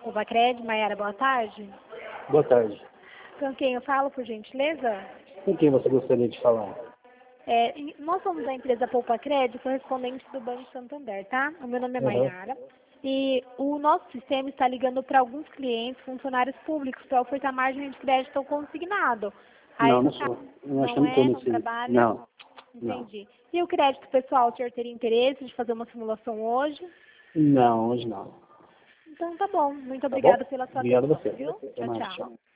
Poupa-Cred, Maiara, boa tarde. Boa tarde. Com quem eu falo, por gentileza? Com quem você gostaria de falar? Nós somos a empresa Poupa-Cred, correspondente do Banco Santander, tá? O meu nome é Maiara. E o nosso sistema está ligando para alguns clientes, funcionários públicos, para ofertar margem de crédito consignado. Aí, Não, não sou. Não trabalha? Não. Entendi. E o crédito pessoal, o senhor teria interesse de fazer uma simulação hoje? Não, hoje não. Então tá bom. Muito obrigada pela sua Obrigado a atenção, você. viu? Até mais, Tchau. tchau.